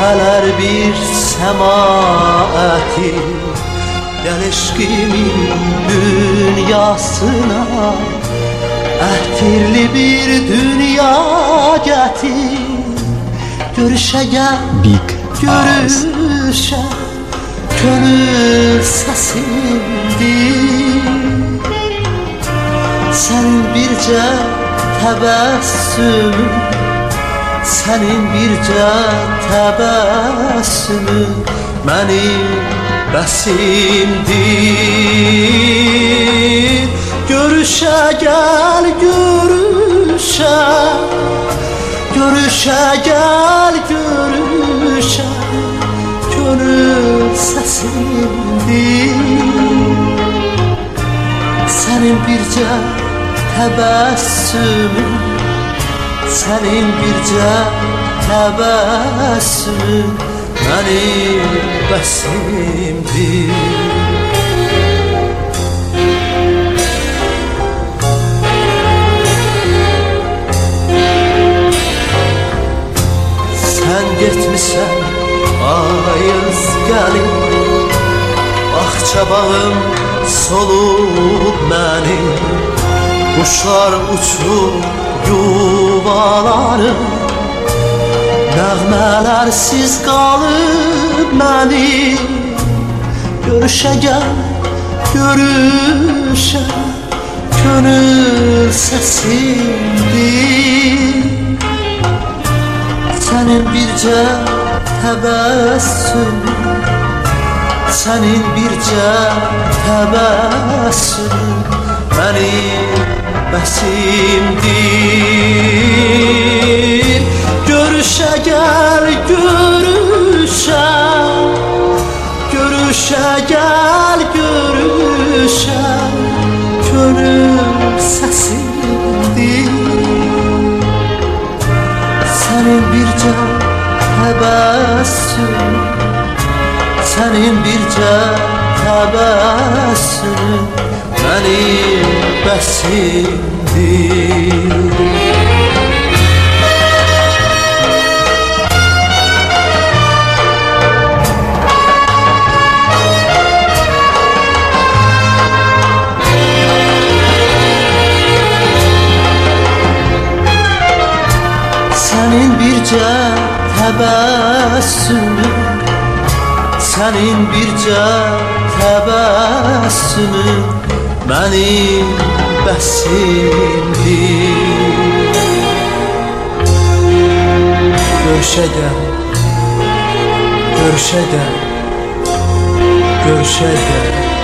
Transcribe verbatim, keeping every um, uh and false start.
Geceler bir semaati, gel eşkimin dünyasına. Ehtirli bir dünya getir, görüşe gel, görüşe. Gönül sesindir, senin birce tebessümün, senin birce tebessümün benim besimdir. Görüşe gel, görüşe, görüşe gel, görüşe. Gönül sesindir, senin birce tebessümün, senin birce tebessümün benim besimdir. Sen gitmişsen ayız gelin, bahçe bağım solub benim. Kuşlar uçub yuvalarım, nəğmələrsiz qalıb mənim. Görüşə gəl, görüşə, gönül səsindir, senin birce tebessümün, senin birce tebessümün benim besimdir. Görüşe gel, görüşe, görüşe gel, görüşe. Gönül sesindir, senin birce tebessüm, senin birce tebessüm benim besimdir. Senin birce tebessümün, senin birce tebessümün benim besimdir. Görüşe gel, görüşe gel, görüşe gel.